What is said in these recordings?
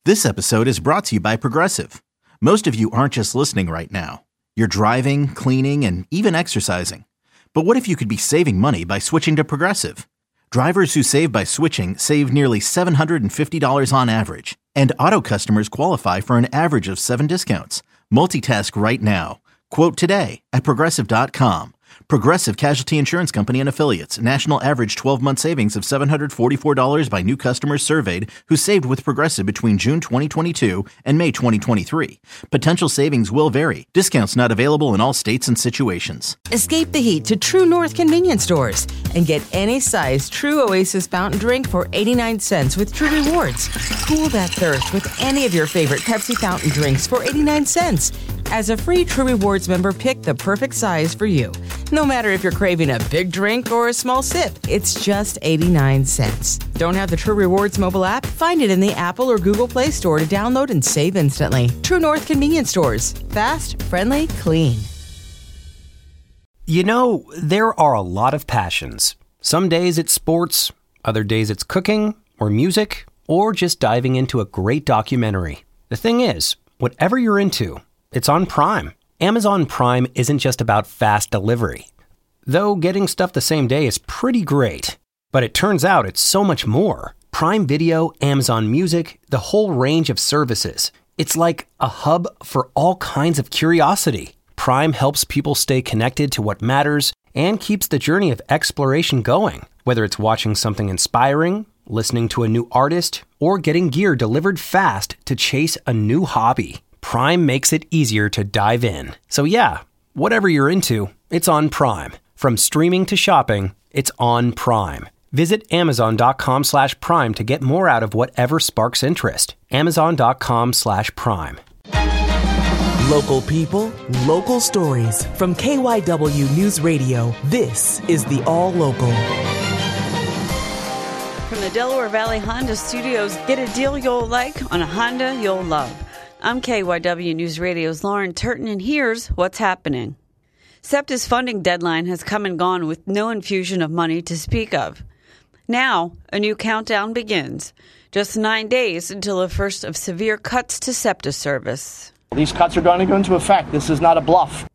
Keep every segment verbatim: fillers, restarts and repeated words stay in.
This episode is brought to you by Progressive. Most of you aren't just listening right now. You're driving, cleaning, and even exercising. But what if you could be saving money by switching to Progressive? Drivers who save by switching save nearly seven hundred fifty dollars on average. And auto customers qualify for an average of seven discounts. Multitask right now. Quote today at Progressive dot com. Progressive Casualty Insurance Company and Affiliates. National average twelve-month savings of seven hundred forty-four dollars by new customers surveyed who saved with Progressive between June twenty twenty-two and May twenty twenty-three. Potential savings will vary. Discounts not available in all states and situations. Escape the heat to True North convenience stores and get any size True Oasis fountain drink for eighty-nine cents with True Rewards. Cool that thirst with any of your favorite Pepsi fountain drinks for eighty-nine cents. As a free True Rewards member, pick the perfect size for you. No matter if you're craving a big drink or a small sip, it's just eighty-nine cents. Don't have the True Rewards mobile app? Find it in the Apple or Google Play Store to download and save instantly. True North convenience stores. Fast, friendly, clean. You know, there are a lot of passions. Some days it's sports, other days it's cooking or music, or just diving into a great documentary. The thing is, whatever you're into, it's on Prime. Amazon Prime isn't just about fast delivery. Though getting stuff the same day is pretty great. But it turns out it's so much more. Prime Video, Amazon Music, the whole range of services. It's like a hub for all kinds of curiosity. Prime helps people stay connected to what matters and keeps the journey of exploration going. Whether it's watching something inspiring, listening to a new artist, or getting gear delivered fast to chase a new hobby. Prime makes it easier to dive in. So yeah, whatever you're into, it's on Prime. From streaming to shopping, it's on Prime. Visit Amazon.com slash Prime to get more out of whatever sparks interest. Amazon.com slash Prime. Local people, local stories. From K Y W News Radio, this is the All Local. From the Delaware Valley Honda Studios, get a deal you'll like on a Honda you'll love. I'm K Y W News Radio's Lauren Turton, and here's what's happening. SEPTA's funding deadline has come and gone with no infusion of money to speak of. Now, a new countdown begins. Just nine days until the first of severe cuts to SEPTA service. These cuts are going to go into effect. This is not a bluff.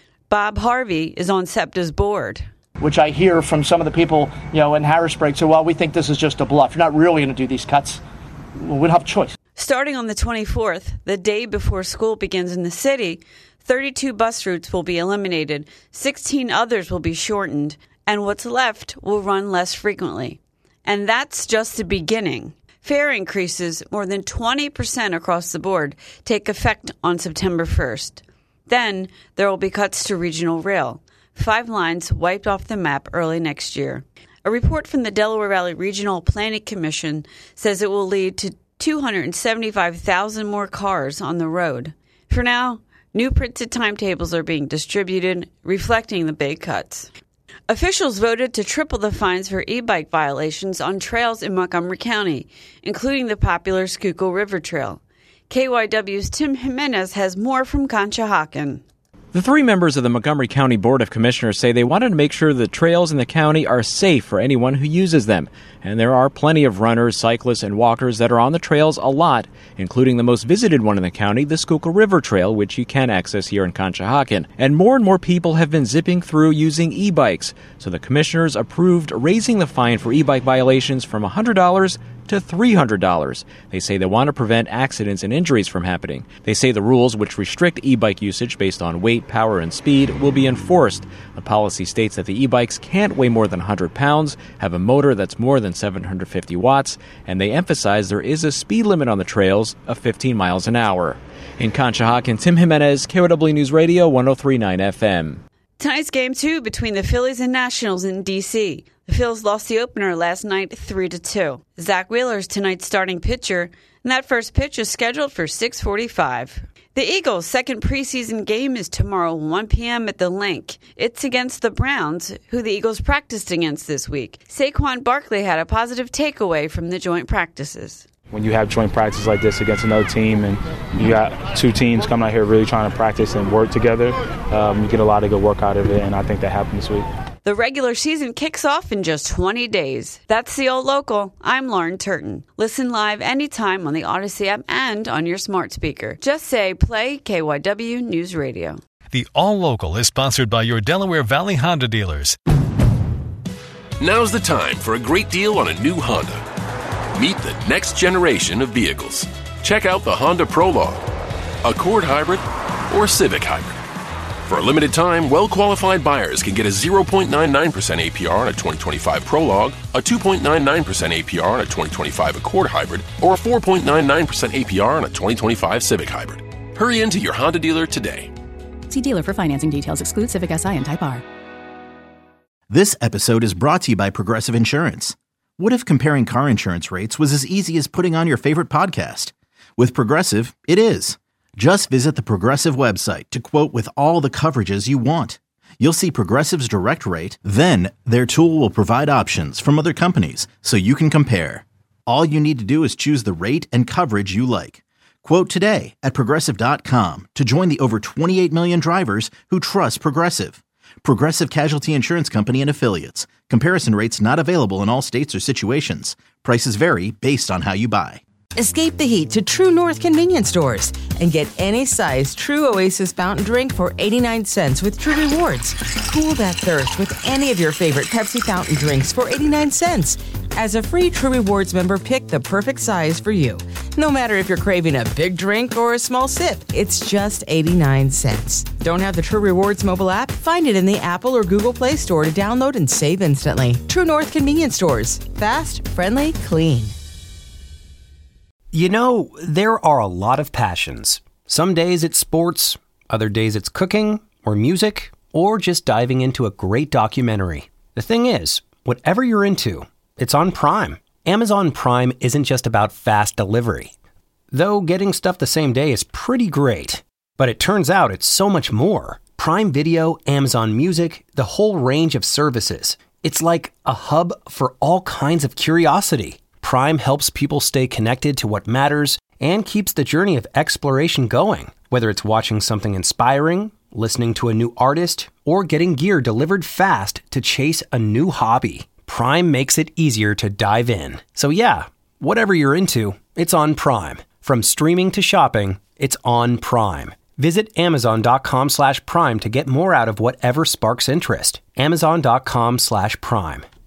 Bob Harvey is on SEPTA's board. Which I hear from some of the people, you know, in Harrisburg say, well, we think this is just a bluff. You're not really going to do these cuts. Well, we don't have a choice. Starting on the twenty-fourth, the day before school begins in the city, thirty-two bus routes will be eliminated, sixteen others will be shortened, and what's left will run less frequently. And that's just the beginning. Fare increases more than twenty percent across the board take effect on September first. Then there will be cuts to regional rail. Five lines wiped off the map early next year. A report from the Delaware Valley Regional Planning Commission says it will lead to two hundred seventy-five thousand more cars on the road. For now, new printed timetables are being distributed, reflecting the big cuts. Officials voted to triple the fines for e-bike violations on trails in Montgomery County, including the popular Schuylkill River Trail. K Y W's Tim Jimenez has more from Conshohocken. The three members of the Montgomery County Board of Commissioners say they wanted to make sure the trails in the county are safe for anyone who uses them. And there are plenty of runners, cyclists, and walkers that are on the trails a lot, including the most visited one in the county, the Schuylkill River Trail, which you can access here in Conshohocken. And more and more people have been zipping through using e-bikes. So the commissioners approved raising the fine for e-bike violations from one hundred dollars to three hundred dollars. They say they want to prevent accidents and injuries from happening. They say the rules, which restrict e-bike usage based on weight, power, and speed, will be enforced. The policy states that the e-bikes can't weigh more than one hundred pounds, have a motor that's more than seven hundred fifty watts, and they emphasize there is a speed limit on the trails of fifteen miles an hour. In Conshohocken, Tim Jimenez, K Y W News Radio, one oh three point nine F M. Tonight's game two between the Phillies and Nationals in D C The Phils lost the opener last night three to two. Zach Wheeler is tonight's starting pitcher, and that first pitch is scheduled for six forty-five. The Eagles' second preseason game is tomorrow, one p.m. at the Link. It's against the Browns, who the Eagles practiced against this week. Saquon Barkley had a positive takeaway from the joint practices. When you have joint practice like this against another team and you got two teams coming out here really trying to practice and work together, um, you get a lot of good work out of it, and I think that happened this week. The regular season kicks off in just twenty days. That's the All Local. I'm Lauren Turton. Listen live anytime on the Odyssey app and on your smart speaker. Just say play K Y W News Radio. The All Local is sponsored by your Delaware Valley Honda dealers. Now's the time for a great deal on a new Honda. Meet the next generation of vehicles. Check out the Honda Prologue, Accord Hybrid, or Civic Hybrid. For a limited time, well-qualified buyers can get a zero point nine nine percent A P R on a twenty twenty-five Prologue, a two point nine nine percent A P R on a twenty twenty-five Accord Hybrid, or a four point nine nine percent A P R on a twenty twenty-five Civic Hybrid. Hurry into your Honda dealer today. See dealer for financing details. Exclude Civic S I and Type R. This episode is brought to you by Progressive Insurance. What if comparing car insurance rates was as easy as putting on your favorite podcast? With Progressive, it is. Just visit the Progressive website to quote with all the coverages you want. You'll see Progressive's direct rate, then their tool will provide options from other companies so you can compare. All you need to do is choose the rate and coverage you like. Quote today at Progressive dot com to join the over twenty-eight million drivers who trust Progressive. Progressive Casualty Insurance Company and Affiliates. Comparison rates not available in all states or situations. Prices vary based on how you buy. Escape the heat to True North convenience stores and get any size True Oasis fountain drink for eighty-nine cents with True Rewards. Cool that thirst with any of your favorite Pepsi fountain drinks for eighty-nine cents. As a free True Rewards member, pick the perfect size for you. No matter if you're craving a big drink or a small sip, it's just eighty-nine cents. Don't have the True Rewards mobile app? Find it in the Apple or Google Play Store to download and save instantly. True North convenience stores. Fast, friendly, clean. You know, there are a lot of passions. Some days it's sports, other days it's cooking, or music, or just diving into a great documentary. The thing is, whatever you're into, it's on Prime. Amazon Prime isn't just about fast delivery. Though getting stuff the same day is pretty great. But it turns out it's so much more. Prime Video, Amazon Music, the whole range of services. It's like a hub for all kinds of curiosity. Prime helps people stay connected to what matters and keeps the journey of exploration going. Whether it's watching something inspiring, listening to a new artist, or getting gear delivered fast to chase a new hobby, Prime makes it easier to dive in. So yeah, whatever you're into, it's on Prime. From streaming to shopping, it's on Prime. Visit amazon.com slash prime to get more out of whatever sparks interest. Amazon.com slash prime.